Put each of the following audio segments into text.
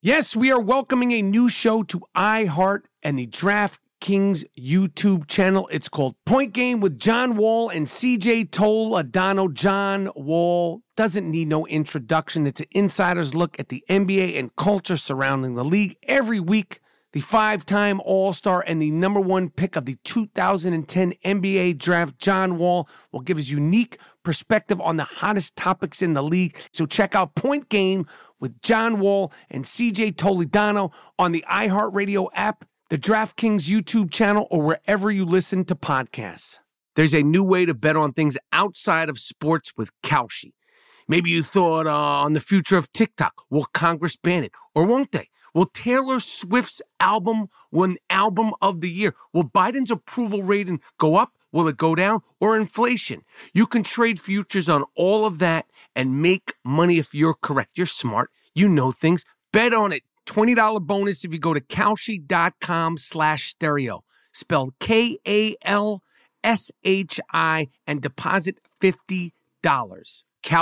Yes, we are welcoming a new show to iHeart and the DraftKings YouTube channel. It's called Point Game with John Wall and CJ Toledano. John Wall doesn't need no introduction. It's an insider's look at the NBA and culture surrounding the league. Every week, the five-time All-Star and the number one pick of the 2010 NBA Draft, John Wall, will give his unique perspective on the hottest topics in the league. So check out Point Game with John Wall and CJ Toledano on the iHeartRadio app, the DraftKings YouTube channel, or wherever you listen to podcasts. There's a new way to bet on things outside of sports with Kalshi. Maybe you thought on the future of TikTok. Will Congress ban it? Or won't they? Will Taylor Swift's album win Album of the Year? Will Biden's approval rating go up? Will it go down? Or inflation? You can trade futures on all of that and make money if you're correct. You're smart. You know things. Bet on it. $20 bonus if you go to Kalshi.com/stereo. Spelled Kalshi and deposit $50.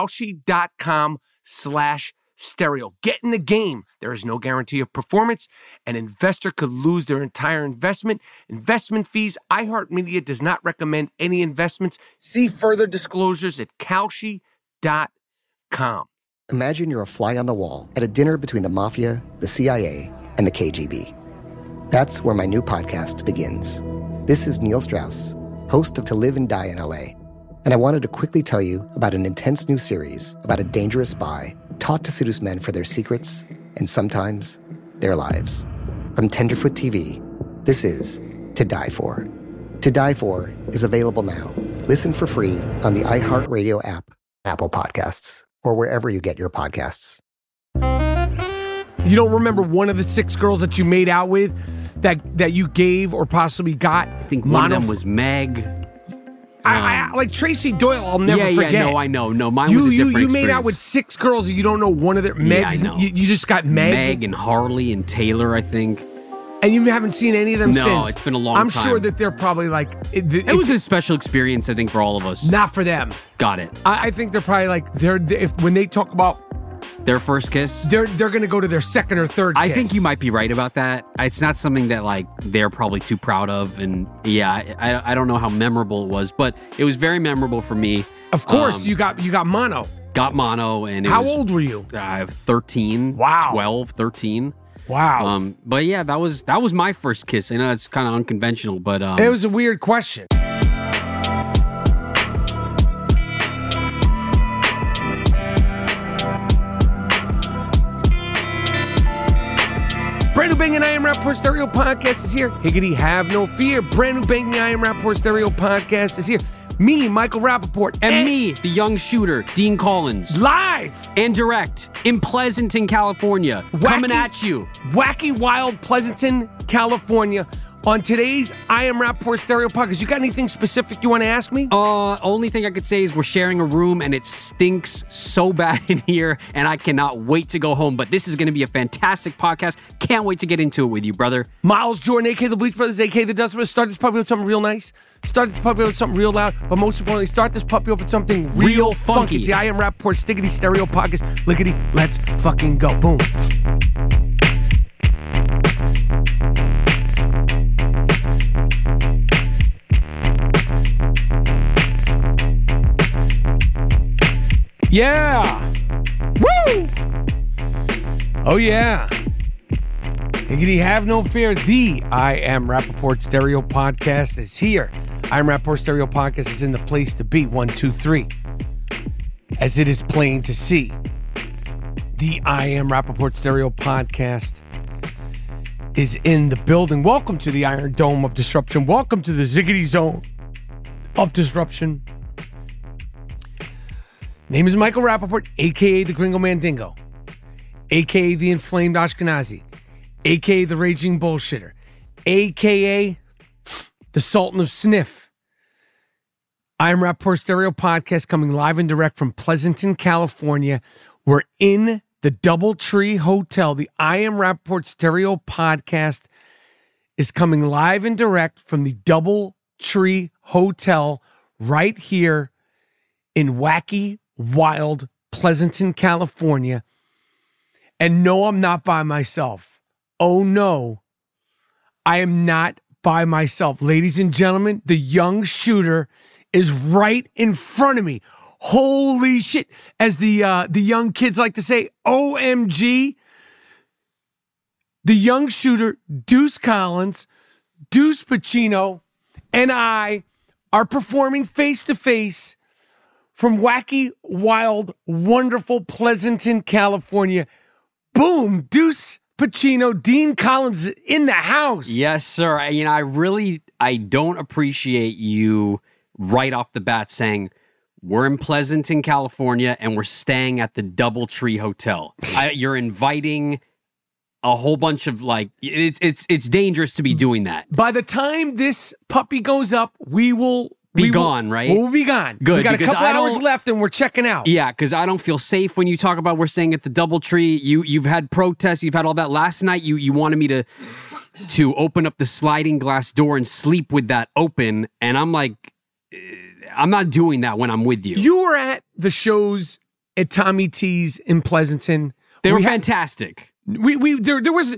Kalshi.com/stereo. Get in the game. There is no guarantee of performance. An investor could lose their entire investment. Investment fees. iHeartMedia does not recommend any investments. See further disclosures at Kalshi.com. Imagine you're a fly on the wall at a dinner between the mafia, the CIA, and the KGB. That's where my new podcast begins. This is Neil Strauss, host of To Live and Die in LA. And I wanted to quickly tell you about an intense new series about a dangerous spy taught to seduce men for their secrets and sometimes their lives. From Tenderfoot TV, this is To Die For. To Die For is available now. Listen for free on the iHeartRadio app, Apple Podcasts, or wherever you get your podcasts. You don't remember one of the six girls that you made out with that you gave or possibly got? I think one of them was Meg. I like Tracy Doyle, I'll never forget. Yeah, no, I know. No, mine was a different You experience. made out with six girls and you don't know one of their Megs. I know. You just got Meg. Meg and Harley and Taylor, I think. And you haven't seen any of them since? No, it's been a long I'm time. sure that they're probably like... It was a special experience, I think, for all of us. Not for them. Got it. I think they're probably like... when they talk about... Their first kiss? They're going to go to their second or third kiss. I think you might be right about that. It's not something that, like, they're probably too proud of. And, yeah, I don't know how memorable it was, but it was very memorable for me. Of course, you got mono. Got mono. And How old were you? 13. Wow. 12, 13. Wow. But yeah, that was my first kiss. I know it's kind of unconventional, but it was a weird question. Brand new banging I Am Rapport Stereo podcast is here. Higgity, have no fear. Brand new banging I Am Rapport Stereo podcast is here. Me, Michael Rappaport. And me, the young shooter, Dean Collins. Live. And direct in Pleasanton, California. Coming at you. Wacky, wild Pleasanton, California. On today's I Am Rapport Stereo podcast, you got anything specific you want to ask me? Only thing I could say is we're sharing a room and it stinks so bad in here and I cannot wait to go home. But this is going to be a fantastic podcast. Can't wait to get into it with you, brother. Miles Jordan, a.k.a. the Bleach Brothers, a.k.a. the Dust Brothers. Start this puppy with something real nice. Start this puppy with something real loud. But most importantly, start this puppy with something real funky. It's the I Am Rapport Stiggity Stereo podcast. Lickety, let's fucking go. Boom. Yeah. Woo. Oh, yeah. Higgity, have no fear. The I Am Rappaport Stereo podcast is here. I Am Rappaport Stereo podcast is in the place to be. 1, 2, 3. As it is plain to see. The I Am Rappaport Stereo podcast is in the building. Welcome to the Iron Dome of Disruption. Welcome to the Ziggity Zone of Disruption. Name is Michael Rappaport, a.k.a. the Gringo Mandingo, a.k.a. the Inflamed Ashkenazi, a.k.a. the Raging Bullshitter, a.k.a. the Sultan of Sniff. I Am Rappaport Stereo podcast coming live and direct from Pleasanton, California. We're in the Doubletree Hotel. The I Am Rappaport Stereo podcast is coming live and direct from the Doubletree Hotel right here in wacky, wild Pleasanton, California. And no, I'm not by myself. Oh no, I am not by myself. Ladies and gentlemen, the young shooter is right in front of me. Holy shit. As the young kids like to say, OMG. The young shooter, Deuce Collins, Deuce Pacino, and I are performing face-to-face from wacky, wild, wonderful Pleasanton, California. Boom, Deuce Pacino, Dean Collins in the house. Yes, sir. I don't appreciate you right off the bat saying, we're in Pleasanton, California, and we're staying at the Doubletree Hotel. You're inviting a whole bunch of it's dangerous to be doing that. By the time this puppy goes up, we will be gone, right? We'll be gone. Good. We got a couple hours left and we're checking out. Yeah, because I don't feel safe when you talk about we're staying at the Doubletree. You've had protests, you've had all that. Last night you wanted me to open up the sliding glass door and sleep with that open, and I'm like, I'm not doing that when I'm with you. You were at the shows at Tommy T's in Pleasanton. They were fantastic. There was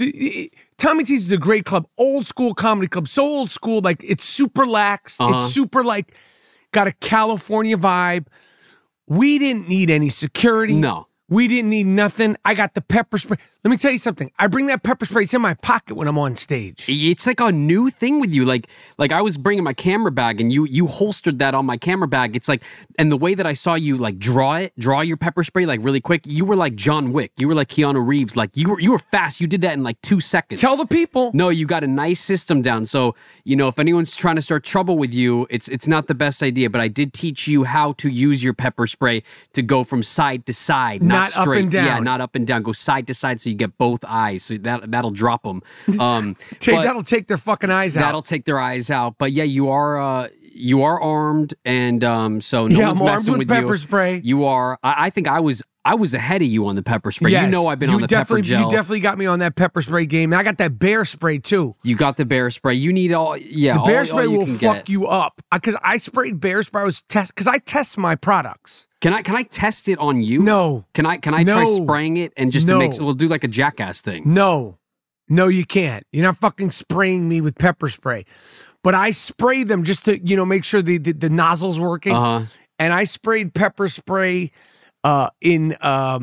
Tommy T's is a great club, old school comedy club, so old school, like it's super lax, it's super like got a California vibe. We didn't need any security. No. We didn't need nothing. I got the pepper spray. Let me tell you something. I bring that pepper spray. It's in my pocket when I'm on stage. It's like a new thing with you. Like I was bringing my camera bag and you holstered that on my camera bag. It's like, and the way that I saw you like draw your pepper spray like really quick, you were like John Wick. You were like Keanu Reeves. Like you were fast. You did that in like 2 seconds. Tell the people. No, you got a nice system down. So, if anyone's trying to start trouble with you, it's not the best idea, but I did teach you how to use your pepper spray to go from side to side, not straight. Up and down. Yeah, not up and down. Go side to side so you get both eyes. So that'll drop them. That'll take their fucking eyes out. That'll take their eyes out. But yeah, you are armed, and so no one's messing with pepper spray. You are. I think I was ahead of you on the pepper spray. Yes, I've been on the pepper gel. You definitely got me on that pepper spray game. And I got that bear spray too. You got the bear spray. You need all. Yeah, the bear spray will fuck you up because I sprayed bear spray. Because I test my products. Can I test it on you? No. Can I try spraying it and just to make we'll do like a jackass thing? No, you can't. You're not fucking spraying me with pepper spray. But I spray them just to make sure the nozzle's working. And I sprayed pepper spray in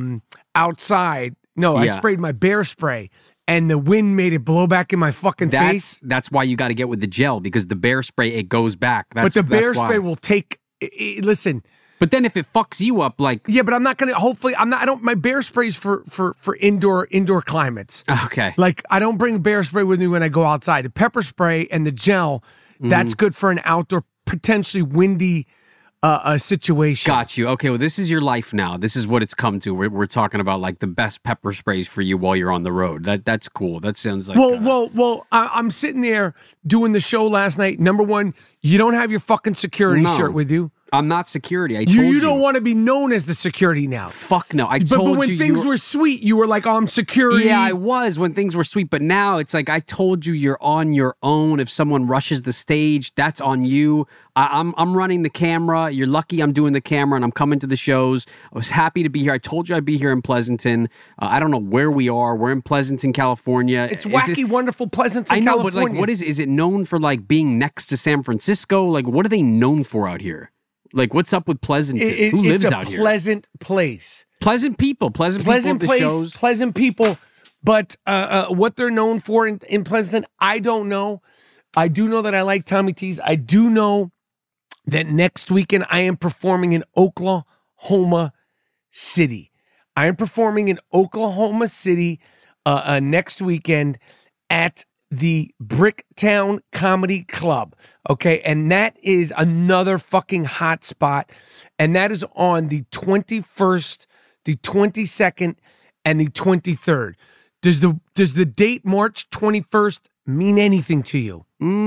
outside. No, I sprayed my bear spray. And the wind made it blow back in my fucking face. That's why you got to get with the gel because the bear spray it goes back. But the bear spray will take. Listen. But then if it fucks you up, like yeah, but I'm not gonna. Hopefully, I'm not. I don't. My bear spray's for indoor climates. Okay. Like I don't bring bear spray with me when I go outside. The pepper spray and the gel, that's good for an outdoor, potentially windy situation. Got you. Okay. Well, this is your life now. This is what it's come to. We're talking about like the best pepper sprays for you while you're on the road. That's cool. That sounds like well. I'm sitting there doing the show last night. Number one, you don't have your fucking security shirt with you. I'm not security. I told you. You don't want to be known as the security now. Fuck no. But when things were sweet, you were like, oh, I'm security. Yeah, I was when things were sweet. But now it's like, I told you you're on your own. If someone rushes the stage, that's on you. I'm running the camera. You're lucky I'm doing the camera and I'm coming to the shows. I was happy to be here. I told you I'd be here in Pleasanton. I don't know where we are. We're in Pleasanton, California. It's wacky, wonderful Pleasanton, California. I know, but like, what is it known for like being next to San Francisco? Like, what are they known for out here? Like, what's up with Pleasanton? Who lives out here? It's a pleasant place. Pleasant people. Pleasant people at the place, shows. Pleasant people. But what they're known for in Pleasanton, I don't know. I do know that I like Tommy T's. I do know that next weekend I am performing in Oklahoma City. I am performing in Oklahoma City next weekend at the Bricktown Comedy Club, okay? And that is another fucking hot spot. And that is on the 21st, the 22nd, and the 23rd. Does the date March 21st mean anything to you?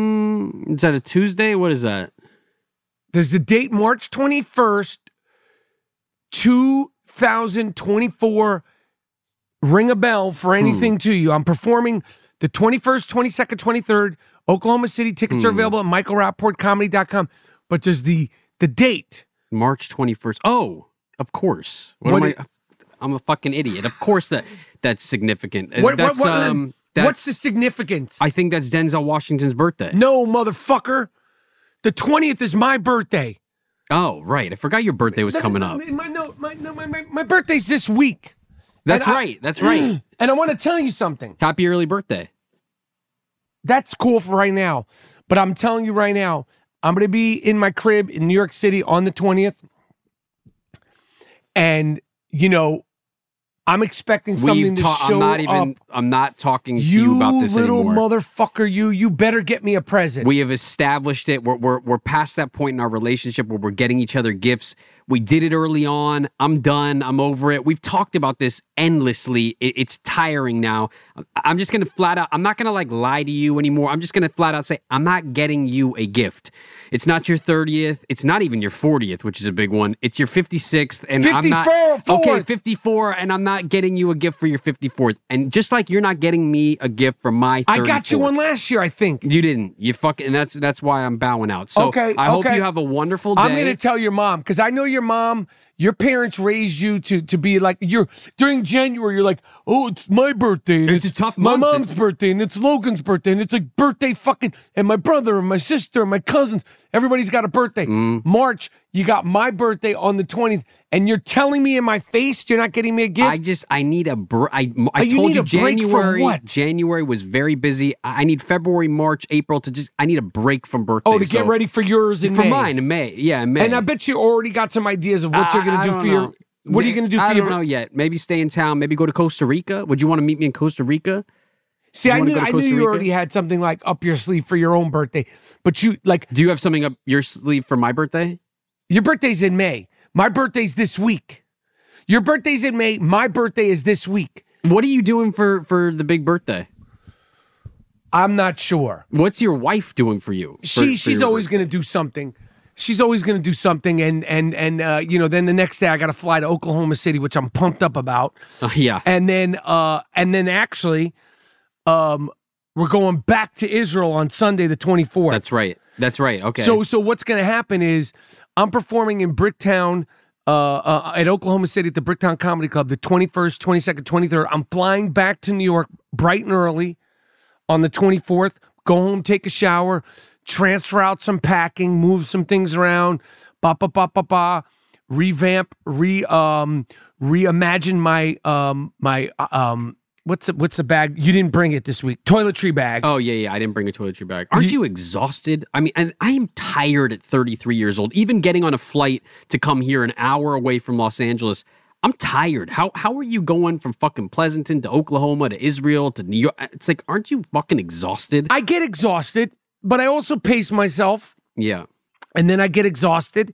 Is that a Tuesday? What is that? Does the date March 21st, 2024 ring a bell for anything to you? I'm performing the 21st, 22nd, 23rd, Oklahoma City. Tickets are available at michaelrapportcomedy.com. But does the date? March 21st. Oh, of course. What am I? I'm a fucking idiot. Of course that's significant. What's the significance? I think that's Denzel Washington's birthday. No, motherfucker. The 20th is my birthday. Oh, right. I forgot your birthday was coming up. My birthday's this week. That's right. And I want to tell you something. Happy early birthday. That's cool for right now. But I'm telling you right now, I'm going to be in my crib in New York City on the 20th. And, you know, I'm expecting something to show up. I'm not talking to you about this anymore. You little motherfucker, you better get me a present. We have established it. We're past that point in our relationship where we're getting each other gifts. We did it early on. I'm done. I'm over it. We've talked about this endlessly. It's tiring now. I'm just going to flat out, I'm not going to like lie to you anymore. I'm just going to flat out say, I'm not getting you a gift. It's not your 30th. It's not even your 40th, which is a big one. It's your 56th. And 54th. I'm not, okay, 54. And I'm not getting you a gift for your 54th. And just like you're not getting me a gift for my 34th. I got you one last year, I think. You didn't. You fucking, and that's why I'm bowing out. So I hope you have a wonderful day. I'm going to tell your mom, because I know your mom, your parents raised you to be like, during January, you're like, oh, it's my birthday. And it's a tough my month. My mom's birthday, and it's Logan's birthday, and it's a birthday fucking, and my brother, and my sister, and my cousins, everybody's got a birthday. March, you got my birthday on the 20th, and you're telling me in my face you're not getting me a gift? I need a break. I told you January was very busy. I need February, March, April I need a break from birthdays. Oh, to get ready for yours in May. For mine in May. Yeah, in May. And I bet you already got some ideas of what you're going to do for your... What are you going to do for your... I don't know yet. Maybe stay in town. Maybe go to Costa Rica. Would you want to meet me in Costa Rica? See, I knew you already had something like up your sleeve for your own birthday. But you, like... Do you have something up your sleeve for my birthday? Your birthday's in May. My birthday's this week. Your birthday's in May. My birthday is this week. What are you doing for the big birthday? I'm not sure. What's your wife doing for you? She's always going to do something. She's always going to do something, and you know, then the next day I got to fly to Oklahoma City, which I'm pumped up about. Yeah. And then actually, we're going back to Israel on Sunday the 24th. That's right. Okay. So what's going to happen is I'm performing in Bricktown at Oklahoma City at the Bricktown Comedy Club the 21st, 22nd, 23rd. I'm flying back to New York bright and early on the 24th. Go home, take a shower, transfer out some packing, move some things around, revamp, reimagine my what's the bag? You didn't bring it this week. Toiletry bag. Oh, yeah. I didn't bring a toiletry bag. Aren't you exhausted? I mean, and I am tired at 33 years old. Even getting on a flight to come here an hour away from Los Angeles, I'm tired. How are you going from fucking Pleasanton to Oklahoma to Israel to New York? It's like, aren't you fucking exhausted? I get exhausted, but I also pace myself. Yeah. And then I get exhausted.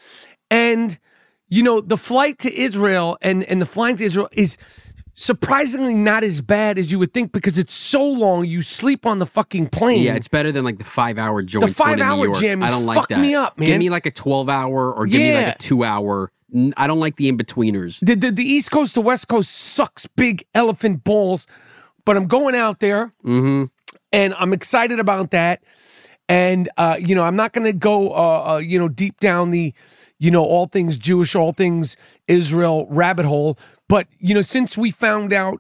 And, you know, the flight to Israel and the flying to Israel is surprisingly not as bad as you would think because it's so long. You sleep on the fucking plane. Yeah, it's better than like the 5-hour joint. The 5-hour jam I don't like fucked that. me up, man. Give me like a 12-hour or give me like a 2-hour. I don't like the in-betweeners. The East Coast to West Coast sucks big elephant balls, but I'm going out there, and I'm excited about that. And, you know, I'm not going to go, you know, deep down the, you know, all things Jewish, all things Israel rabbit hole. But, you know, since we found out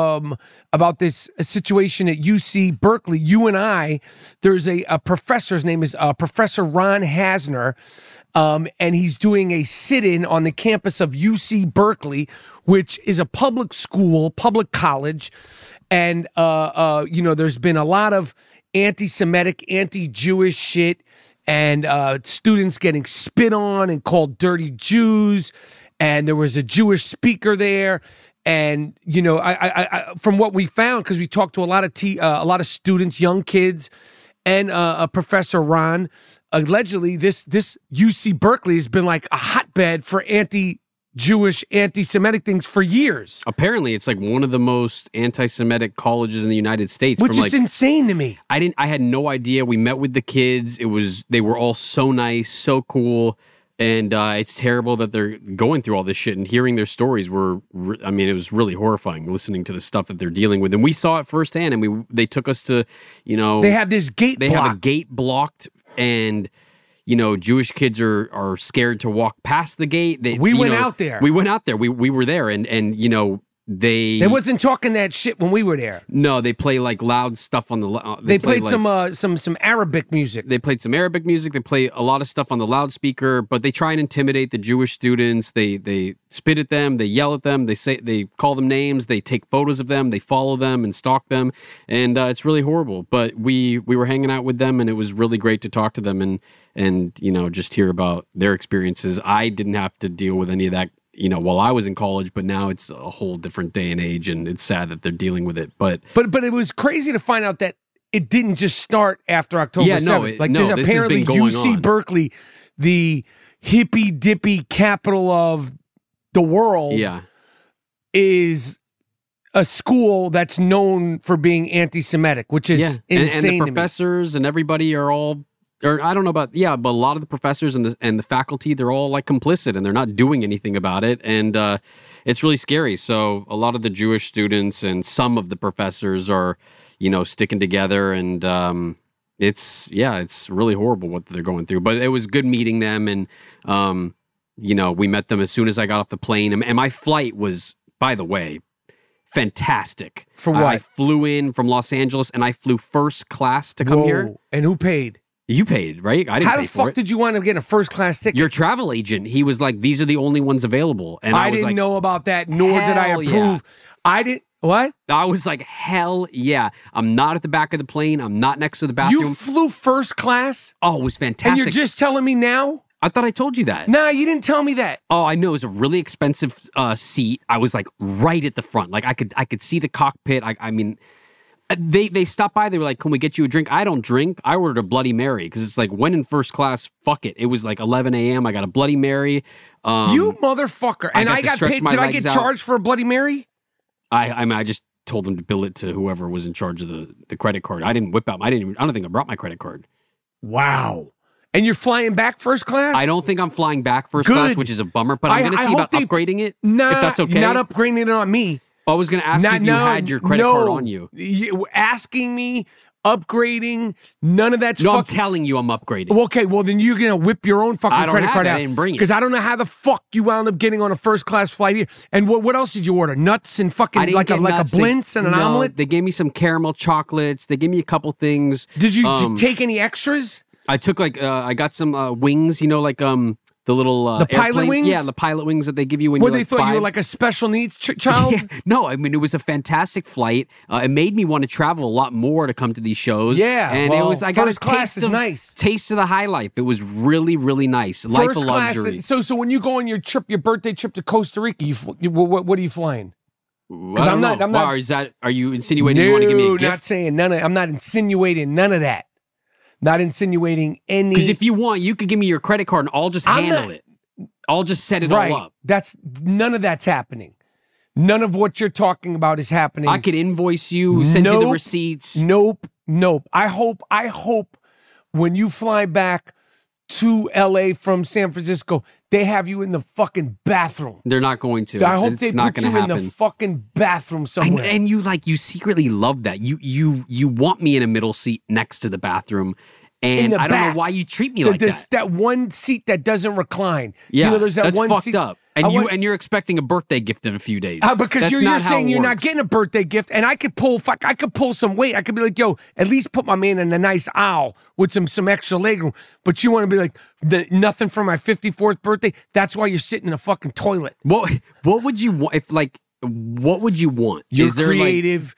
about this situation at UC Berkeley, you and I, there's a professor, his name is Professor Ron Hasner, and he's doing a sit-in on the campus of UC Berkeley, which is a public school, public college. And, you know, there's been a lot of anti-Semitic, anti-Jewish shit, and students getting spit on and called dirty Jews. And there was a Jewish speaker there, and you know, I from what we found, because we talked to a lot of students, young kids, and a Professor Ron. Allegedly, this UC Berkeley has been like a hotbed for anti-Jewish, anti-Semitic things for years. Apparently, it's like one of the most anti-Semitic colleges in the United States, which is insane to me. I had no idea. We met with the kids. They were all so nice, so cool. And it's terrible that they're going through all this shit, and hearing their stories it was really horrifying listening to the stuff that they're dealing with. And we saw it firsthand, and they took us to, you know... They have this gate blocked. They have a gate blocked, and, Jewish kids are scared to walk past the gate. We went out there. We went out there. We were there, and they wasn't talking that shit when we were there. No, they play like loud stuff on the. They played like, some Arabic music. They played some Arabic music. They play a lot of stuff on the loudspeaker, but they try and intimidate the Jewish students. They spit at them. They yell at them. They call them names. They take photos of them. They follow them and stalk them, and it's really horrible. But we were hanging out with them, and it was really great to talk to them and just hear about their experiences. I didn't have to deal with any of that while I was in college, but now it's a whole different day and age, and it's sad that they're dealing with it. But it was crazy to find out that it didn't just start after October 7th. There's this apparently has been going UC on. Berkeley, the hippy dippy capital of the world, is a school that's known for being anti-Semitic, which is insane. And the professors and everybody are all. Or I don't know about but a lot of the professors and the faculty, they're all like complicit and they're not doing anything about it, and it's really scary. So a lot of the Jewish students and some of the professors are sticking together, and it's really horrible what they're going through. But it was good meeting them, and we met them as soon as I got off the plane, and my flight was, by the way, fantastic. For what? I flew in from Los Angeles and I flew first class to come here. And who paid? You paid, right? I didn't pay for it. How the fuck did you wind up getting a first class ticket? Your travel agent, he was like, these are the only ones available. And I was didn't like, know about that, nor did I approve. Yeah. I didn't, what? I was like, hell yeah. I'm not at the back of the plane. I'm not next to the bathroom. You flew first class? Oh, it was fantastic. And you're just telling me now? I thought I told you that. Nah, you didn't tell me that. Oh, I know. It was a really expensive seat. I was like right at the front. Like I could see the cockpit. I mean... They stopped by. They were like, "Can we get you a drink?" I don't drink. I ordered a Bloody Mary because it's like, when in first class, fuck it. It was like 11 a.m. I got a Bloody Mary. You motherfucker! And I got paid. Did I get charged for a Bloody Mary? I just told them to bill it to whoever was in charge of the credit card. I didn't whip out. I don't think I brought my credit card. Wow. And you're flying back first class? I don't think I'm flying back first class, which is a bummer. But I'm going to see about upgrading it. Nah, if that's okay. Not upgrading it on me. I was going to ask if you had your credit card on you. Asking me, upgrading, none of that's I'm telling you I'm upgrading. Okay, well, then you're going to whip your own fucking credit card out. I didn't bring it. Because I don't know how the fuck you wound up getting on a first-class flight here. And what else did you order? Nuts and fucking like a blintz and an omelet? They gave me some caramel chocolates. They gave me a couple things. Did you take any extras? I took I got some wings, the little the pilot wings? Yeah, the pilot wings that they give you when you're they thought you were like a special needs child? Yeah. No, I mean, it was a fantastic flight. It made me want to travel a lot more to come to these shows. Yeah. And it was, I got a taste of the high life. It was really, really nice. Life of luxury. So when you go on your birthday trip to Costa Rica, what are you flying? Because I'm not. Are you insinuating you want to give me a gift? No, not saying none of. I'm not insinuating none of that. Not insinuating any. Because if you want, you could give me your credit card and I'll just handle it. I'll just set it all up. None of that's happening. None of what you're talking about is happening. I could invoice you, send you the receipts. Nope. I hope when you fly back to LA from San Francisco, they have you in the fucking bathroom. They're not going to. I hope they put you in the fucking bathroom somewhere. And you secretly love that. You want me in a middle seat next to the bathroom. And I don't know why you treat me like that. That one seat that doesn't recline. Yeah, there's that that's one fucked seat up. And you're expecting a birthday gift in a few days. Because you're saying you're not getting a birthday gift, and I could pull some weight. I could be like, yo, at least put my man in a nice aisle with some extra legroom. But you want to be like, nothing for my 54th birthday? That's why you're sitting in a fucking toilet. What would you want? What would you want? You're creative.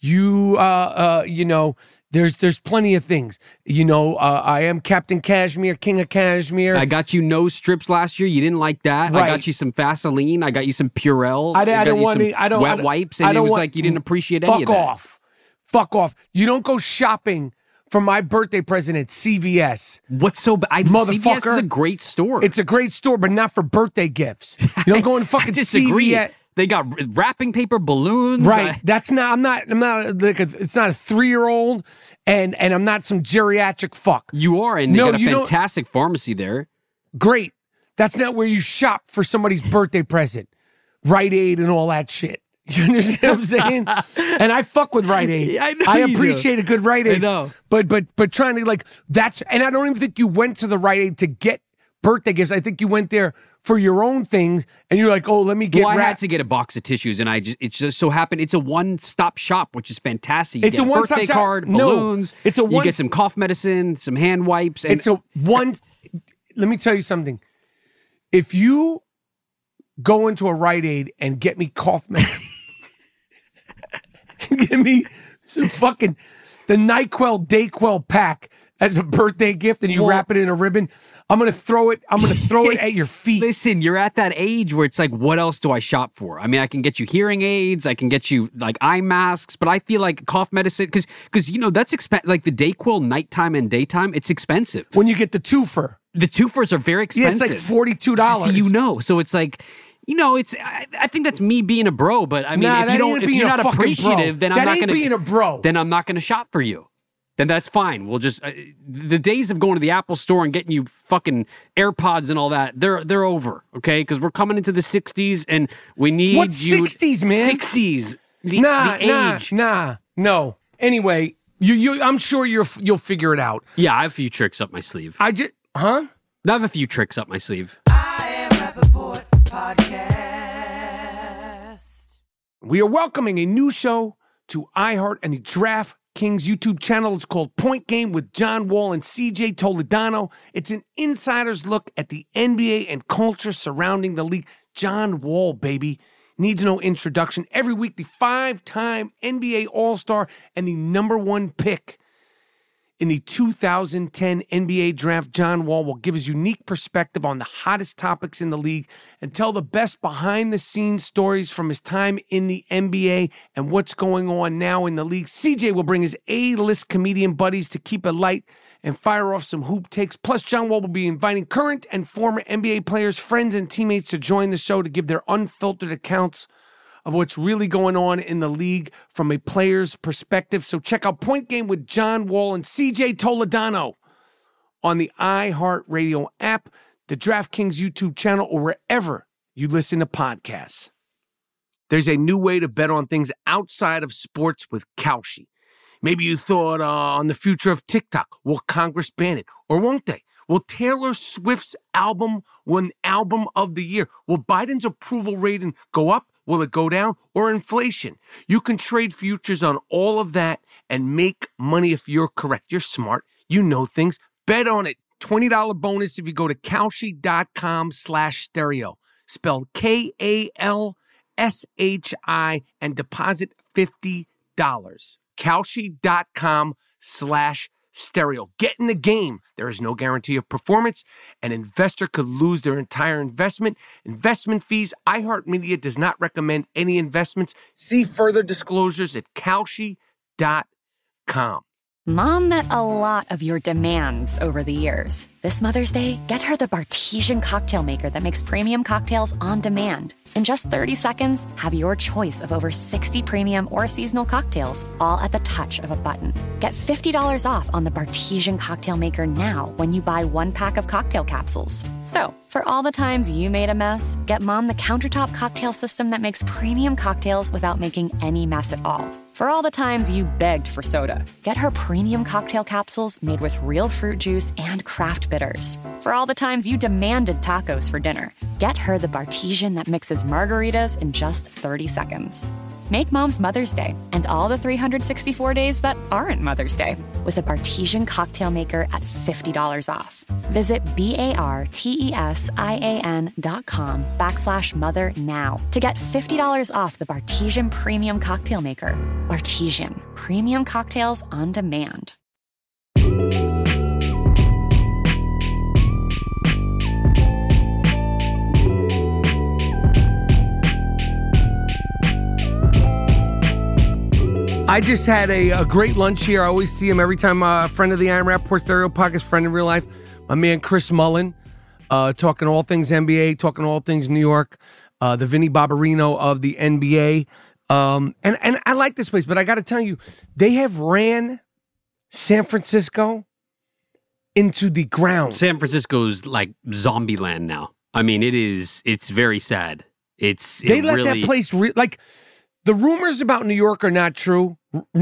There's plenty of things. I am Captain Cashmere, King of Cashmere. I got you nose strips last year. You didn't like that. Right. I got you some Vaseline. I got you some Purell. I got you some wet wipes, and it was like you didn't appreciate any of that. Fuck off. You don't go shopping for my birthday present at CVS. What's so bad? CVS is a great store. It's a great store, but not for birthday gifts. You don't go in fucking CVS. They got wrapping paper, balloons. Right. That's not. I'm not like it's not a 3-year-old, and I'm not some geriatric fuck. You are, and they got a fantastic pharmacy there. Great. That's not where you shop for somebody's birthday present. Rite Aid and all that shit. You understand what I'm saying? And I fuck with Rite Aid. I know I you appreciate a good Rite Aid. I know. But trying to like that's and I don't even think you went to the Rite Aid to get birthday gifts. I think you went there for your own things, and you're like, oh, let me get. Well, I had to get a box of tissues, and it just so happened it's a one-stop shop, which is fantastic. You It's get a one-stop birthday shop. card, No, balloons. it's a You one- get some cough medicine, some hand wipes. And It's a one. Let me tell you something. If you go into a Rite Aid and get me cough medicine, get me some fucking the NyQuil Dayquil pack as a birthday gift, and you wrap it in a ribbon, I'm gonna throw it. I'm gonna throw it at your feet. Listen, you're at that age where it's like, what else do I shop for? I mean, I can get you hearing aids, I can get you like eye masks, but I feel like cough medicine because that's like the Dayquil nighttime and daytime. It's expensive. When you get the twofer, The twofers are very expensive. yeah, it's like $42. So it's like. It's. I think that's me being a bro, but I mean, Nah, if that you don't, ain't if being you're a not fucking appreciative, bro. then I'm That not ain't gonna being a bro. Then I'm not gonna shop for you. Then that's fine. We'll just the days of going to the Apple store and getting you fucking AirPods and all that. They're over. Okay, because we're coming into the 60s and we need What you. 60s, man? 60s. The age. No. Anyway, I'm sure you'll figure it out. Yeah, I have a few tricks up my sleeve. I just, huh? I have a few tricks up my sleeve. I Am Rappaport Podcast. We are welcoming a new show to iHeart and the DraftKings YouTube channel. It's called Point Game with John Wall and CJ Toledano. It's an insider's look at the NBA and culture surrounding the league. John Wall, baby. Needs no introduction. Every week, the 5-time NBA All-Star and the #1 pick in the 2010 NBA Draft, John Wall will give his unique perspective on the hottest topics in the league and tell the best behind-the-scenes stories from his time in the NBA and what's going on now in the league. CJ will bring his A-list comedian buddies to keep it light and fire off some hoop takes. Plus, John Wall will be inviting current and former NBA players, friends, and teammates to join the show to give their unfiltered accounts of what's really going on in the league from a player's perspective. So check out Point Game with John Wall and CJ Toledano on the iHeartRadio app, the DraftKings YouTube channel, or wherever you listen to podcasts. There's a new way to bet on things outside of sports with Kalshi. Maybe you thought on the future of TikTok. Will Congress ban it? Or won't they? Will Taylor Swift's album win Album of the Year? Will Biden's approval rating go up? Will it go down? Or inflation? You can trade futures on all of that and make money if you're correct. You're smart. You know things. Bet on it. $20 bonus if you go to Kalshi.com/stereo. Spelled Kalshi and deposit $50. Kalshi.com/stereo. Get in the game. There is no guarantee of performance. An investor could lose their entire investment. Investment fees. iHeartMedia does not recommend any investments. See further disclosures at Kalshi.com. Mom met a lot of your demands over the years. This Mother's Day, get her the Bartesian cocktail maker that makes premium cocktails on demand. In just 30 seconds, have your choice of over 60 premium or seasonal cocktails, all at the touch of a button. Get $50 off on the Bartesian cocktail maker now when you buy 1 pack of cocktail capsules. So, for all the times you made a mess, get Mom the countertop cocktail system that makes premium cocktails without making any mess at all. For all the times you begged for soda, get her premium cocktail capsules made with real fruit juice and craft bitters. For all the times you demanded tacos for dinner, get her the Bartesian that mixes margaritas in just 30 seconds. Make Mom's Mother's Day and all the 364 days that aren't Mother's Day with a Bartesian cocktail maker at $50 off. Visit BARTESIAN.com/mother now to get $50 off the Bartesian Premium Cocktail Maker. Bartesian, premium cocktails on demand. I just had a great lunch here. I always see him every time a friend of the I Am Rappaport Stereo Podcast, friend in real life, my man Chris Mullen, talking all things NBA, talking all things New York, the Vinny Barbarino of the NBA. And I like this place, but I got to tell you, they have ran San Francisco into the ground. San Francisco's like zombie land now. I mean, it's very sad. They let that place, The rumors about New York are not true.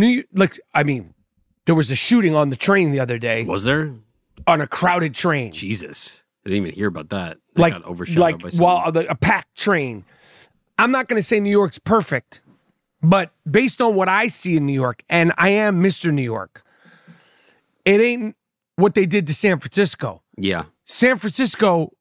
There was a shooting on the train the other day. Was there? On a crowded train. Jesus. I didn't even hear about that. That got overshadowed by something. A packed train. I'm not going to say New York's perfect, but based on what I see in New York, and I am Mr. New York, it ain't what they did to San Francisco. Yeah. San Francisco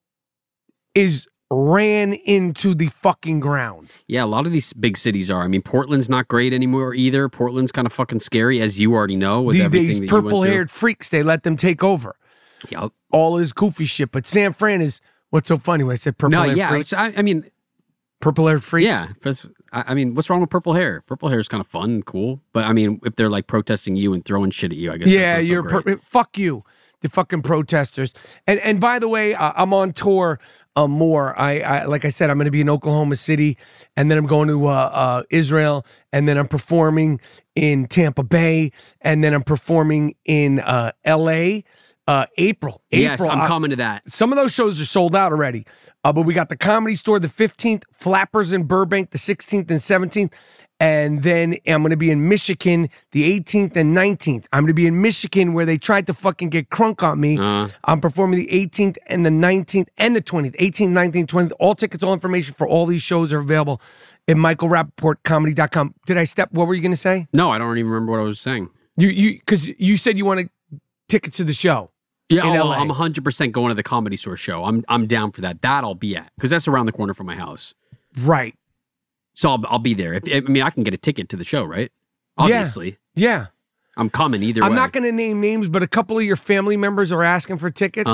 is ran into the fucking ground. Yeah, a lot of these big cities are. I mean, Portland's not great anymore either. Portland's kind of fucking scary, as you already know. With everything These that you went purple-haired freaks, they let them take over. Yep. All this goofy shit. But San Fran is, what's so funny when I said purple-haired freaks? I mean... Purple-haired freaks? Yeah. I mean, what's wrong with purple hair? Purple hair is kind of fun and cool. But I mean, if they're like protesting you and throwing shit at you, I guess that's not so great. Fuck you. The fucking protesters. And by the way, I'm on tour more. I like I said, I'm going to be in Oklahoma City, and then I'm going to Israel, and then I'm performing in Tampa Bay, and then I'm performing in L.A. April. Yes, I'm coming to that. Some of those shows are sold out already. But we got the Comedy Store the 15th, Flappers in Burbank the 16th and 17th. And then I'm going to be in Michigan the 18th and 19th. I'm going to be in Michigan where they tried to fucking get crunk on me. I'm performing the 18th and the 19th and the 20th. 18th, 19th, 20th. All tickets, all information for all these shows are available at michaelrappaportcomedy.com. What were you going to say? No, I don't even remember what I was saying. Because you said you wanted tickets to the show. Yeah, I'm 100% going to the Comedy Store show. I'm down for that. That I'll be at, because that's around the corner from my house. Right. So I'll be there. I can get a ticket to the show, right? Obviously. Yeah. I'm coming either way. I'm not going to name names, but a couple of your family members are asking for tickets.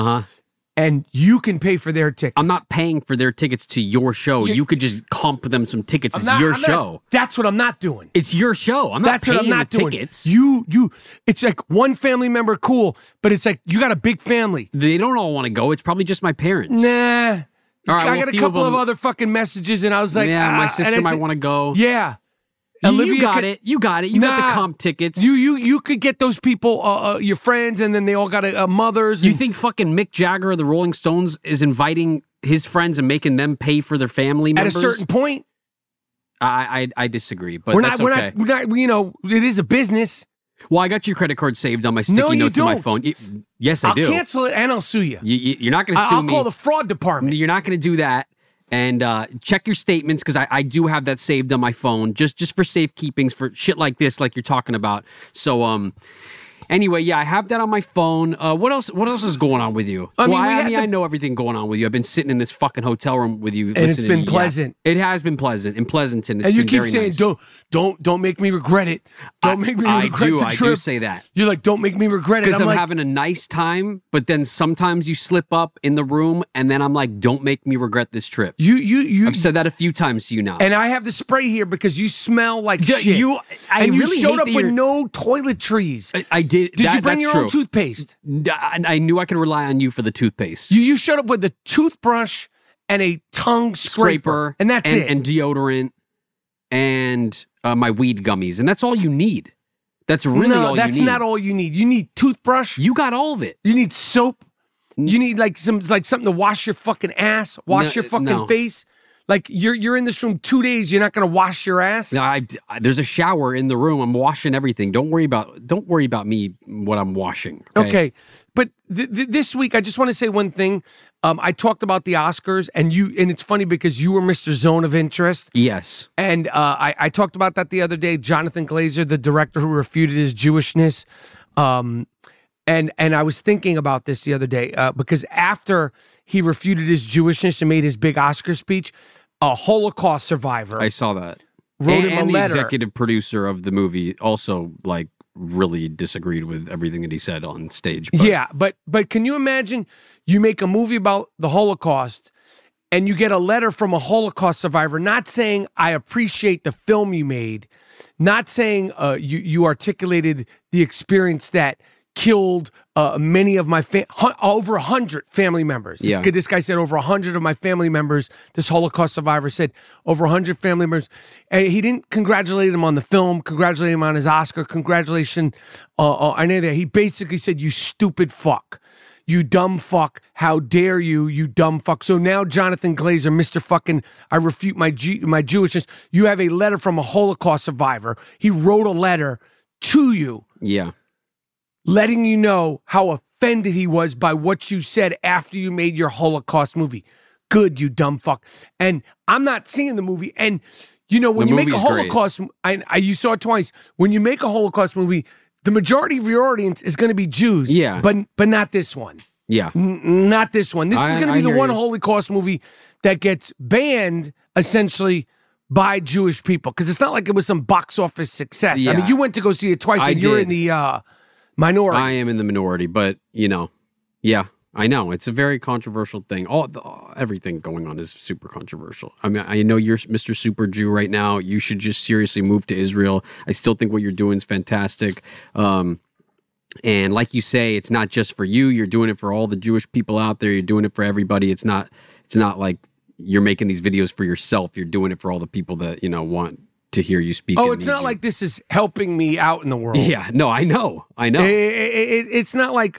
And you can pay for their tickets. I'm not paying for their tickets to your show. You could just comp them some tickets. It's your show. That's what I'm not doing. It's your show. I'm not paying the tickets. It's like one family member, cool, but it's like you got a big family. They don't all want to go. It's probably just my parents. Nah. I got a couple of other fucking messages, and I was like, my sister might want to go. Yeah. Olivia, you got it. You got the comp tickets. You could get those people, your friends, and then they all got mothers. You think fucking Mick Jagger of the Rolling Stones is inviting his friends and making them pay for their family members? At a certain point. I disagree, but that's okay. We're not, it is a business. Well, I got your credit card saved on my sticky notes on my phone. Yes, I do. I'll cancel it and I'll sue you. You're not going to sue me. I'll call the fraud department. You're not going to do that. And check your statements, because I do have that saved on my phone, just for safekeepings for shit like this, like you're talking about. So anyway, yeah, I have that on my phone. What else is going on with you? I know everything going on with you. I've been sitting in this fucking hotel room with you, and it's been pleasant. It has been pleasant in Pleasanton. And you keep saying, nice. Don't make me regret it. Don't make me regret the trip. I do say that. You're like, don't make me regret it. Because I'm having a nice time, but then sometimes you slip up in the room, and then I'm like, don't make me regret this trip. I've said that a few times to you now. And I have the spray here because you smell like shit. You showed up with no toiletries. I did. Did you bring your own toothpaste? I knew I could rely on you for the toothpaste. You showed up with a toothbrush and a tongue scraper, and that's it. And deodorant and my weed gummies, and that's all you need. That's really all you need. That's not all you need. You need toothbrush. You got all of it. You need soap. You need something to wash your fucking ass, your fucking face. Like you're in this room 2 days, you're not going to wash your ass. No, there's a shower in the room. I'm washing everything. Don't worry about me what I'm washing. Okay, but this week I just want to say one thing. I talked about the Oscars, and it's funny because you were Mr. Zone of Interest. Yes, and I talked about that the other day. Jonathan Glazer, the director who refuted his Jewishness. And I was thinking about this the other day because after he refuted his Jewishness and made his big Oscar speech, a Holocaust survivor. I saw that. Wrote him a letter. The executive producer of the movie also really disagreed with everything that he said on stage. But can you imagine you make a movie about the Holocaust and you get a letter from a Holocaust survivor not saying, I appreciate the film you made, not saying you articulated the experience that killed many of my over 100 family members. Yeah. This guy said over 100 of my family members. This Holocaust survivor said over 100 family members. And he didn't congratulate him on the film, congratulate him on his Oscar, congratulations on anything. He basically said, you stupid fuck. you dumb fuck. How dare you, you dumb fuck. So now Jonathan Glazer, Mr. fucking, I refute my Jewishness. You have a letter from a Holocaust survivor. He wrote a letter to you. Yeah. Letting you know how offended he was by what you said after you made your Holocaust movie. Good, you dumb fuck. And I'm not seeing the movie. And, you know, when you make a Holocaust, you saw it twice. When you make a Holocaust movie, the majority of your audience is going to be Jews. Yeah. But not this one. Yeah. Not this one. This is going to be the one Holocaust movie that gets banned, essentially, by Jewish people. Because it's not like it was some box office success. Yeah. I mean, you went to go see it twice, and you're in the minority. I am in the minority, but, you know, yeah, I know. It's a very controversial thing. Everything going on is super controversial. I mean, I know you're Mr. Super Jew right now. You should just seriously move to Israel. I still think what you're doing is fantastic. And like you say, it's not just for you. You're doing it for all the Jewish people out there. You're doing it for everybody. It's not like you're making these videos for yourself. You're doing it for all the people that, you know, want to hear you speak. Oh, it's not like this is helping me out in the world. Yeah, no, I know. It's not like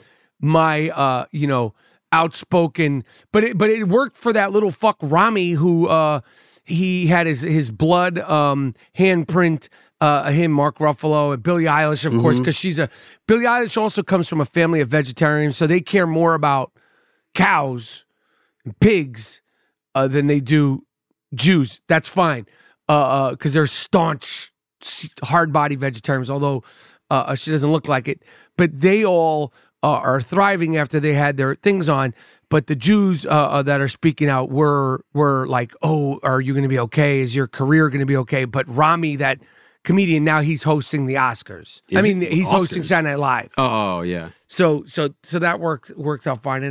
my you know, outspoken, but it worked for that little fuck Rami who he had his blood handprint. Him, Mark Ruffalo, and Billie Eilish, of course, because Billie Eilish also comes from a family of vegetarians, so they care more about cows and pigs than they do Jews. That's fine, because they're staunch, hard-body vegetarians, although she doesn't look like it. But they all are thriving after they had their things on. But the Jews that are speaking out were like, oh, are you going to be okay? Is your career going to be okay? But Rami, that comedian, now he's hosting the Oscars. He's hosting Saturday Night Live. Oh yeah. So that worked out fine.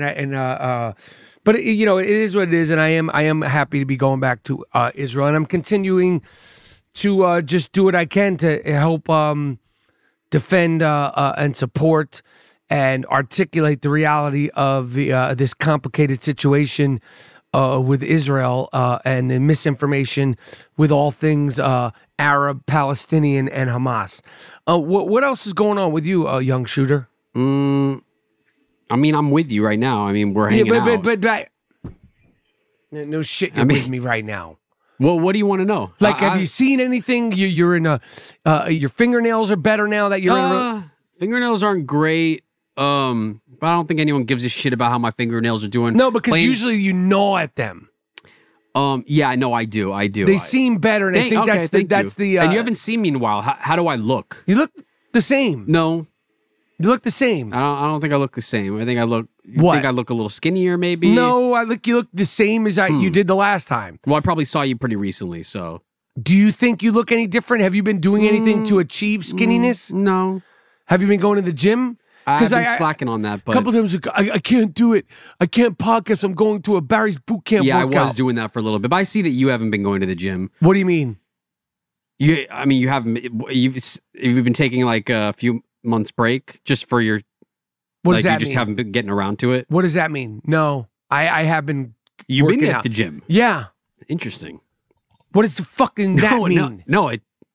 But you know, it is what it is, and I am happy to be going back to Israel, and I'm continuing to just do what I can to help defend and support and articulate the reality of this complicated situation with Israel and the misinformation with all things Arab, Palestinian, and Hamas. What else is going on with you, young shooter? I mean, I'm with you right now. I mean, we're hanging out. But no shit, you're with me right now. Well, what do you want to know? Like, have you seen anything? You're in your fingernails are better now that you're in. Fingernails aren't great. But I don't think anyone gives a shit about how my fingernails are doing. No, because usually you gnaw at them. Yeah, no, I do. They seem better, and I think that's the. And you haven't seen me in a while. How do I look? You look the same. No, you look the same. I don't think I look the same. I think I look. What? Think I look a little skinnier, maybe? No, you look the same as you did the last time. Well, I probably saw you pretty recently, so. Do you think you look any different? Have you been doing anything to achieve skinniness? No. Have you been going to the gym? I've been slacking on that, but... A couple times ago, I can't do it. I can't podcast. I'm going to a Barry's boot camp workout. I was doing that for a little bit, but I see that you haven't been going to the gym. What do you mean? You haven't... You've been taking like a few months break just for your... What does that mean? You just haven't been getting around to it? What does that mean? No, I have been You've been at out. the gym? Yeah. Interesting. What does the fucking that mean? No,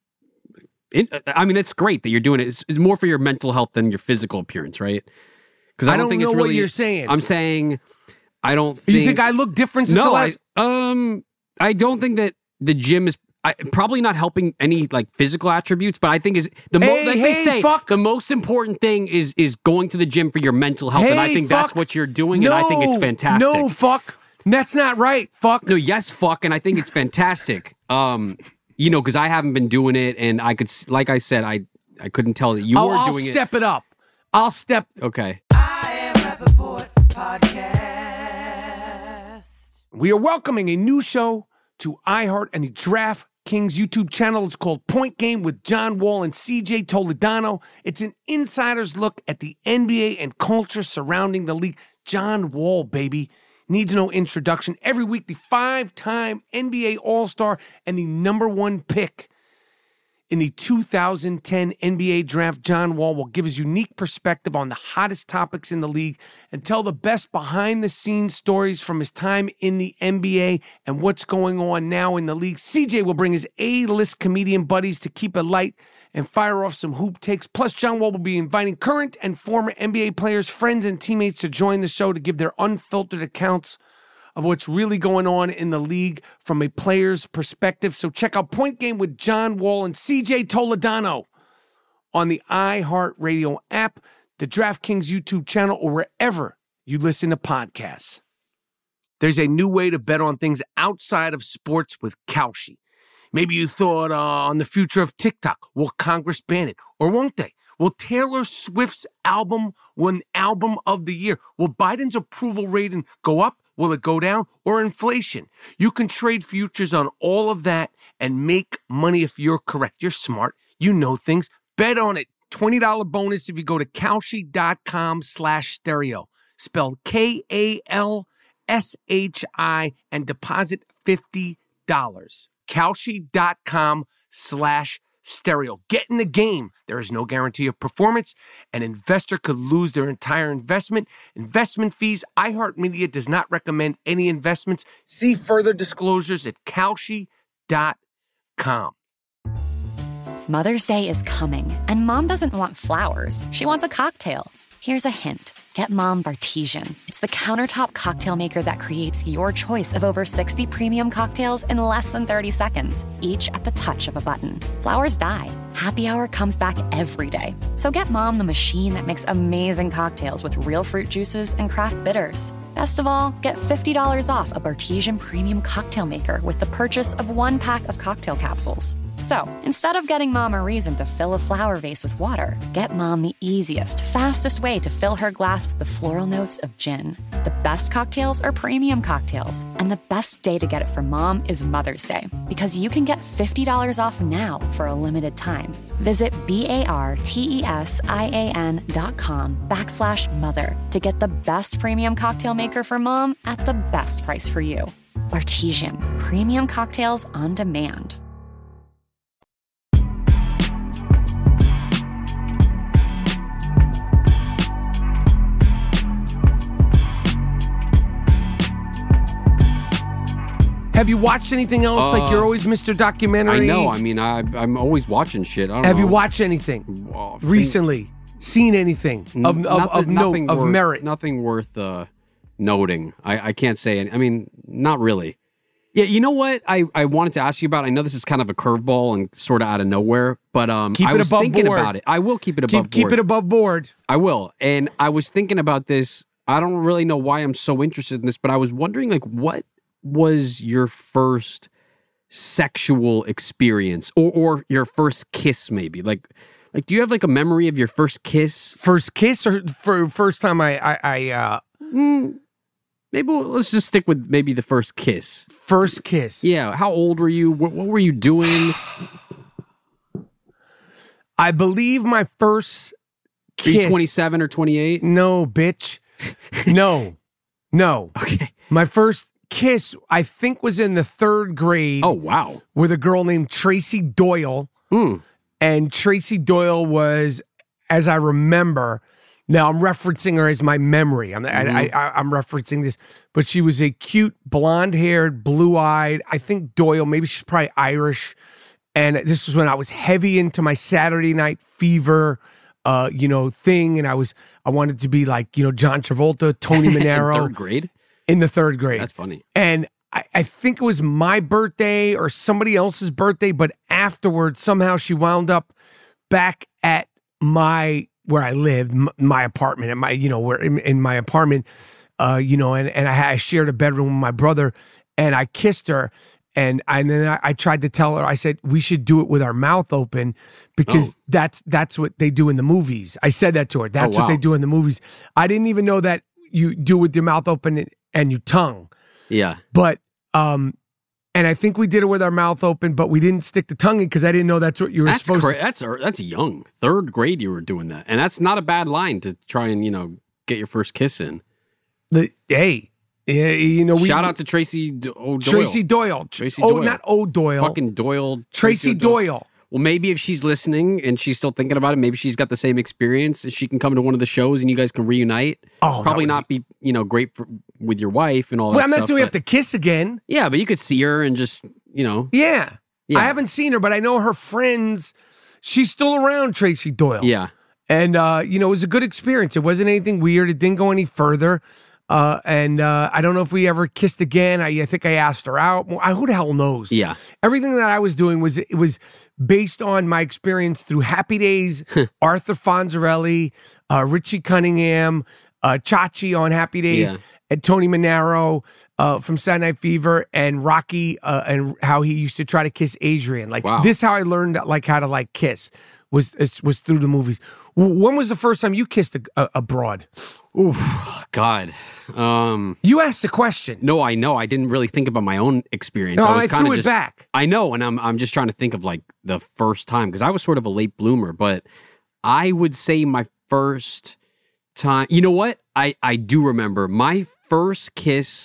I mean, it's great that you're doing it. It's more for your mental health than your physical appearance, right? Because I don't think know it's really what you're saying. I'm saying I don't think... You think I look different since the last... I don't think that the gym is probably not helping any like physical attributes, but I think is the most important thing is going to the gym for your mental health, and I think that's what you're doing, and I think it's fantastic. No, fuck. That's not right. Fuck. No, yes, fuck, and I think it's fantastic. You know, because I haven't been doing it, and I could, like I said, I couldn't tell that you were doing it. I'll step it up. I'll step. Okay. I Am Rappaport Podcast. We are welcoming a new show to iHeart and the DraftKings YouTube channel. It's called Point Game with John Wall and CJ Toledano. It's an insider's look at the NBA and culture surrounding the league. John Wall, baby. Needs no introduction. Every week, the 5-time NBA All-Star and the #1 pick in the 2010 NBA Draft, John Wall will give his unique perspective on the hottest topics in the league and tell the best behind-the-scenes stories from his time in the NBA and what's going on now in the league. CJ will bring his A-list comedian buddies to keep it light and fire off some hoop takes. Plus, John Wall will be inviting current and former NBA players, friends, and teammates to join the show to give their unfiltered accounts of what's really going on in the league from a player's perspective. So check out Point Game with John Wall and CJ Toledano on the iHeartRadio app, the DraftKings YouTube channel, or wherever you listen to podcasts. There's a new way to bet on things outside of sports with Kalshi. Maybe you thought on the future of TikTok. Will Congress ban it? Or won't they? Will Taylor Swift's album win Album of the Year? Will Biden's approval rating go up? Will it go down? Or inflation? You can trade futures on all of that and make money if you're correct. You're smart. You know things. Bet on it. $20 bonus if you go to Kalshi.com/stereo. Spelled KALSHI and deposit $50. Kalshi.com/stereo. Get in the game. There is no guarantee of performance. An investor could lose their entire investment. Investment fees. iHeartMedia does not recommend any investments. See further disclosures at Kalshi.com. Mother's Day is coming, and Mom doesn't want flowers. She wants a cocktail. Here's a hint. Get Mom Bartesian. It's the countertop cocktail maker that creates your choice of over 60 premium cocktails in less than 30 seconds, each at the touch of a button. Flowers die. Happy Hour comes back every day. So get Mom the machine that makes amazing cocktails with real fruit juices and craft bitters. Best of all, get $50 off a Bartesian premium cocktail maker with the purchase of 1 pack of cocktail capsules. So, instead of getting Mom a reason to fill a flower vase with water, get Mom the easiest, fastest way to fill her glass with the floral notes of gin. The best cocktails are premium cocktails, and the best day to get it for Mom is Mother's Day, because you can get $50 off now for a limited time. Visit BARTESIAN.com/mother to get the best premium cocktail maker for Mom at the best price for you. Bartesian, premium cocktails on demand. Have you watched anything else? Like you're always Mr. Documentary. I know. I mean, I'm always watching shit. I don't Have know. you watched anything recently? Seen anything of note, of merit? Nothing worth noting. I can't say any. I mean, not really. Yeah, you know what I wanted to ask you about? I know this is kind of a curveball and sort of out of nowhere, but I was thinking about it. I will keep it above board. Keep it above board. I will. And I was thinking about this. I don't really know why I'm so interested in this, but I was wondering, like, what was your first sexual experience or your first kiss, maybe? Like, do you have like a memory of your first kiss? First kiss or for first time Maybe let's just stick with maybe the first kiss. First kiss. Yeah. How old were you? What were you doing? I believe my first kiss. Are you 27 or 28? No, bitch. No. Okay. My first kiss, I think, was in the 3rd grade. Oh, wow. With a girl named Tracy Doyle. And Tracy Doyle was, as I remember, now I'm referencing her as my memory. I'm referencing this, but she was a cute, blonde-haired, blue-eyed, I think Doyle, maybe she's probably Irish. And this was when I was heavy into my Saturday Night Fever thing. And I wanted to be like, John Travolta, Tony Manero. In 3rd grade? In the 3rd grade. That's funny. And I think it was my birthday or somebody else's birthday, but afterwards, somehow she wound up back at where I lived, my apartment, at my, in my apartment, and I shared a bedroom with my brother, and I kissed her. And then I tried to tell her, I said, we should do it with our mouth open because that's what they do in the movies. I said that to her. That's what they do in the movies. I didn't even know that you do with your mouth open and your tongue. Yeah. But, and I think we did it with our mouth open, but we didn't stick the tongue in because I didn't know that's what you were supposed to. That's young. 3rd grade you were doing that. And that's not a bad line to try and, get your first kiss in. Shout out to Tracy Doyle. Tracy Doyle. Not O'Doyle. Fucking Doyle. Tracy Doyle. Well, maybe if she's listening and she's still thinking about it, maybe she's got the same experience. She can come to one of the shows and you guys can reunite. Probably not be great with your wife and all that stuff. Well, I'm not saying we have to kiss again. Yeah, but you could see her and just, Yeah. I haven't seen her, but I know her friends, She's still around, Tracy Doyle. Yeah. And, it was a good experience. It wasn't anything weird. It didn't go any further. I don't know if we ever kissed again. I think I asked her out. Who the hell knows? Yeah. Everything that I was doing was based on my experience through Happy Days, Arthur Fonzarelli, Richie Cunningham, Chachi on Happy Days, and Tony Manero from Saturday Night Fever, and Rocky, and how he used to try to kiss Adrian. Like this, how I learned how to kiss was through the movies. When was the first time you kissed a broad? Ooh, God. You asked the question. No, I know. I didn't really think about my own experience. No, I was I kind threw of it back. I know, and I'm just trying to think of the first time, because I was sort of a late bloomer, but I would say my first time. You know what? I do remember my first kiss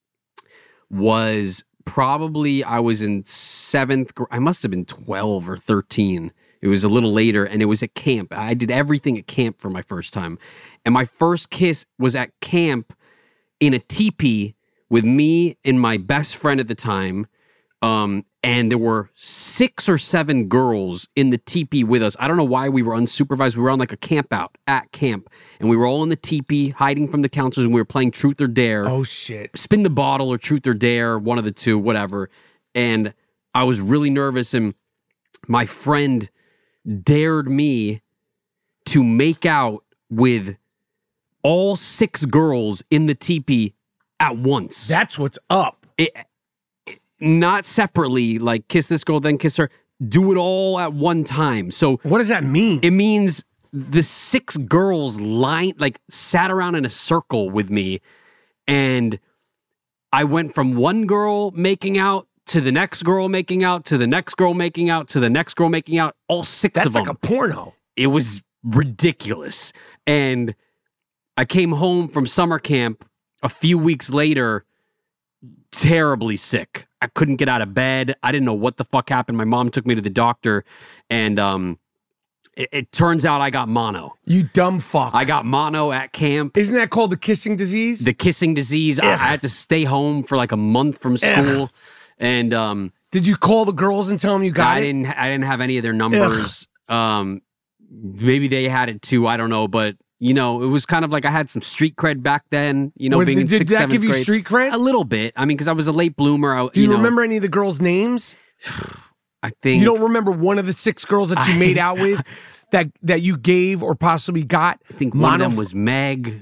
was probably, I was in 7th grade. I must have been 12 or 13. It was a little later, and it was at camp. I did everything at camp for my first time. And my first kiss was at camp in a teepee with me and my best friend at the time. And there were 6 or 7 girls in the teepee with us. I don't know why we were unsupervised. We were on a camp out at camp. And we were all in the teepee, hiding from the counselors, and we were playing Truth or Dare. Oh, shit. Spin the Bottle or Truth or Dare, one of the two, whatever. And I was really nervous, and my friend dared me to make out with all 6 girls in the teepee at once. That's what's up. Not separately, kiss this girl, then kiss her. Do it all at one time. So what does that mean? It means the 6 girls sat around in a circle with me, and I went from one girl making out to the next girl making out, to the next girl making out, to the next girl making out, all 6 of them. That's like a porno. It was ridiculous. And I came home from summer camp a few weeks later, terribly sick. I couldn't get out of bed. I didn't know what the fuck happened. My mom took me to the doctor, and it turns out I got mono. You dumb fuck. I got mono at camp. Isn't that called the kissing disease? The kissing disease. I had to stay home for a month from school. Ugh. And did you call the girls and tell them you got it? I didn't have any of their numbers. Maybe they had it too. I don't know, but it was kind of I had some street cred back then. Being in 6th, 7th grade. Did that give you street cred? A little bit. I mean, because I was a late bloomer. Do you remember any of the girls' names? I think you don't remember one of the 6 girls that you made out with that you gave or possibly got. I think one of them was Meg.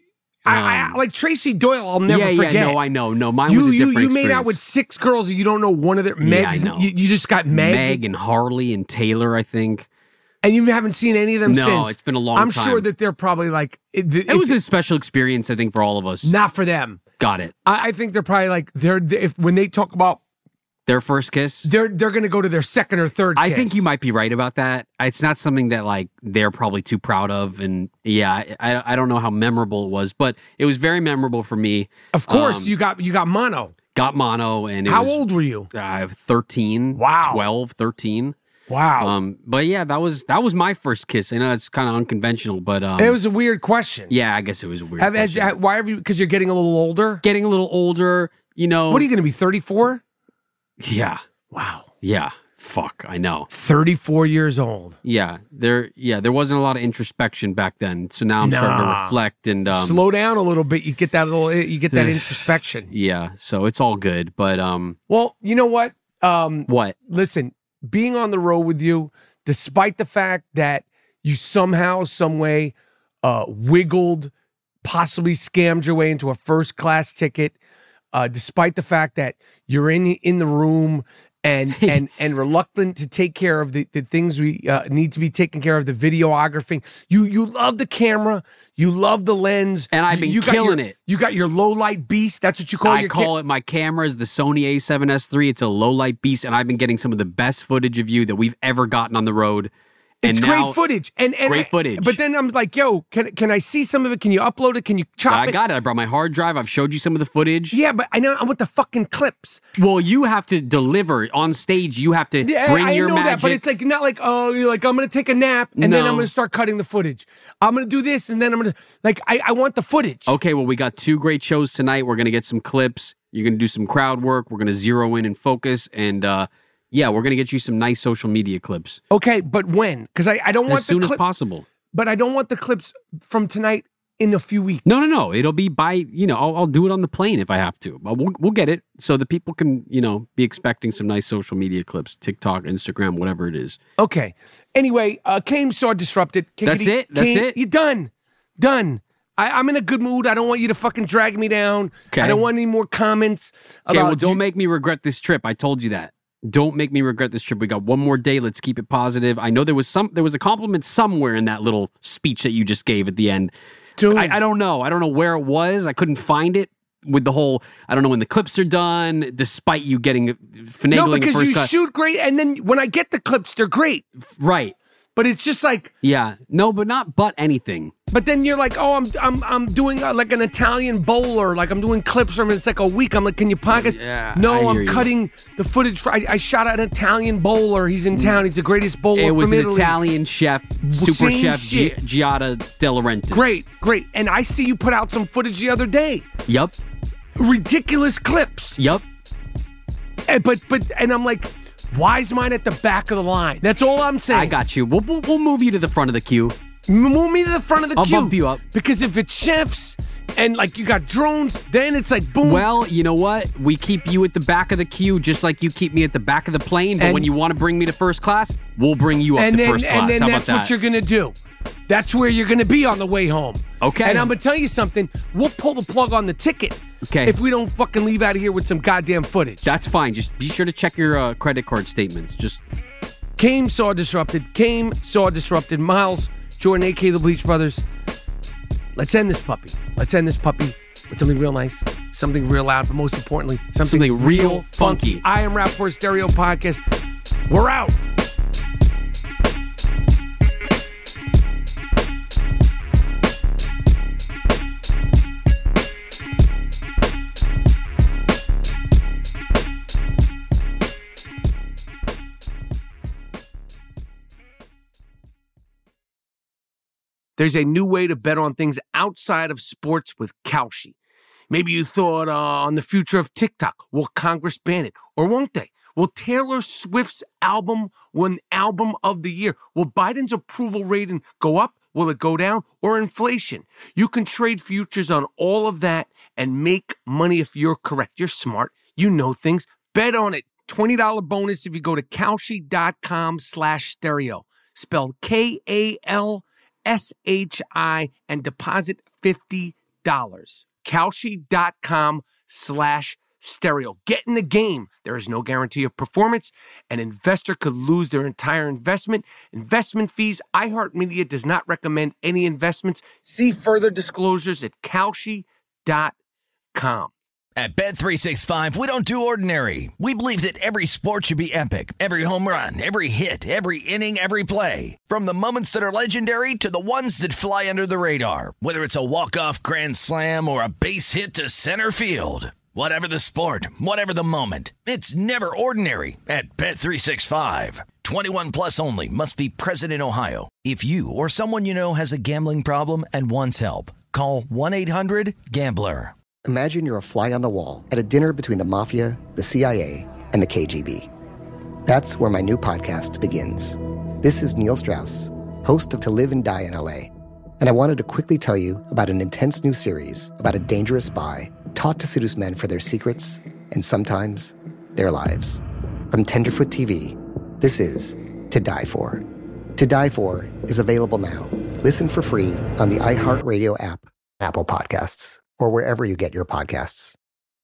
I like Tracy Doyle. I'll never forget. Yeah, no, I know. No, mine was a different experience. You made out with 6 girls and you don't know one of their Megs. Yeah, I know. You just got Meg and Harley and Taylor, I think. And you haven't seen any of them since? No, it's been a long time. I'm sure that they're probably it was a special experience, I think, for all of us. Not for them. Got it. I think they're probably when they talk about their first kiss, they're going to go to their second or third kiss. I think you might be right about that. It's not something that they're probably too proud of. And yeah, I don't know how memorable it was, but it was very memorable for me. Of course, you got mono. Got mono. And how old were you? 13. Wow. 12, 13. Wow. But yeah, that was my first kiss. I know it's kind of unconventional, but it was a weird question. Yeah, I guess it was a weird question. Why have you? Because you're getting a little older. Getting a little older. What are you going to be? 34? Yeah. Wow. Yeah. Fuck. I know. 34 years old. Yeah. There wasn't a lot of introspection back then. So now I'm starting to reflect and slow down a little bit. You get that introspection. Yeah. So it's all good, but well, you know what? What? Listen. Being on the road with you, despite the fact that you somehow, some way, wiggled, possibly scammed your way into a first-class ticket, despite the fact that you're in the room and reluctant to take care of the things we need to be taken care of, the videography. You love the camera, you love the lens, and I've been killing it. You got your low light beast. That's what you call I call it. My camera is the Sony A7S III. It's a low light beast, and I've been getting some of the best footage of you that we've ever gotten on the road. It's great footage. And great footage. But then I'm like, yo, can I see some of it? Can you upload it? Can you chop it? I got it. I brought my hard drive. I've showed you some of the footage. Yeah, but I want the fucking clips. Well, you have to deliver on stage. You have to bring your magic. I know that, but it's not like, oh, you're like, I'm going to take a nap and then I'm going to start cutting the footage. I'm going to do this and then I'm going to, I want the footage. Okay, well, we got 2 great shows tonight. We're going to get some clips. You're going to do some crowd work. We're going to zero in and focus and, Yeah, we're going to get you some nice social media clips. Okay, but when? Because I don't want As soon the as possible. But I don't want the clips from tonight in a few weeks. No. It'll be by, I'll do it on the plane if I have to. But we'll get it so the people can, be expecting some nice social media clips, TikTok, Instagram, whatever it is. Okay. Anyway, Kame saw Disrupted. That's it? That's it? You're done. I'm in a good mood. I don't want you to fucking drag me down. Okay. I don't want any more comments. Okay, well, don't make me regret this trip. I told you that. Don't make me regret this trip. We got one more day. Let's keep it positive. I know there was a compliment somewhere in that little speech that you just gave at the end. Dude. I don't know. I don't know where it was. I couldn't find it with the whole, I don't know when the clips are done, despite you getting finagling No, because first you cut. shoot great, and then when I get the clips, they're great. Right. But it's just like, Yeah. No, but not anything. but then you're like, oh, I'm doing like an Italian bowler, like I'm doing clips from it. It's like a week. I'm like, can you podcast? Yeah, I No, hear I'm you. cutting the footage. I shot an Italian bowler. He's in town. He's the greatest bowler It was from an Italy. Italian chef, super Same chef shit. Giada De Laurentiis. Great. And I see you put out some footage the other day. Yup. Ridiculous clips. Yup. And I'm like, why is mine at the back of the line? That's all I'm saying. I got you. We'll move you to the front of the queue. Move me to the front of the I'll queue. bump you up. Because if it's chefs and like you got drones, then it's like boom. Well, you know what? We keep you at the back of the queue just like you keep me at the back of the plane. But And- when you want to bring me to first class, we'll bring you up to first class. And then How about that's that? what you're going to do. That's where you're going to be on the way home. Okay. And I'm going to tell you something. We'll pull the plug on the ticket. Okay. If we don't fucking leave out of here with some goddamn footage. That's fine. Just be sure to check your credit card statements. Just Kame saw Disrupted. Miles, Jordan, a.k.a. the Bleach Brothers. Let's end this puppy. With something real nice, something real loud, but most importantly, something real funky. I am Rapport Stereo Podcast. We're out. There's a new way to bet on things outside of sports with Kalshi. Maybe you thought on the future of TikTok. Will Congress ban it? Or won't they? Will Taylor Swift's album win Album of the Year? Will Biden's approval rating go up? Will it go down? Or inflation? You can trade futures on all of that and make money if you're correct. You're smart. You know things. Bet on it. $20 bonus if you go to Kalshi.com/stereo. Spelled Kalshi and deposit $50. Kalshi.com/stereo. Get in the game. There is no guarantee of performance. An investor could lose their entire investment. Investment fees. iHeartMedia does not recommend any investments. See further disclosures at Kalshi.com. At Bet365, we don't do ordinary. We believe that every sport should be epic. Every home run, every hit, every inning, every play. From the moments that are legendary to the ones that fly under the radar. Whether it's a walk-off grand slam or a base hit to center field. Whatever the sport, whatever the moment. It's never ordinary at Bet365. 21 plus only. Must be present in Ohio. If you or someone you know has a gambling problem and wants help, call 1-800-GAMBLER. Imagine you're a fly on the wall at a dinner between the mafia, the CIA, and the KGB. That's where my new podcast begins. This is Neil Strauss, host of To Live and Die in LA. And I wanted to quickly tell you about an intense new series about a dangerous spy taught to seduce men for their secrets and sometimes their lives. From Tenderfoot TV, this is To Die For. To Die For is available now. Listen for free on the iHeartRadio app, Apple Podcasts, or wherever you get your podcasts.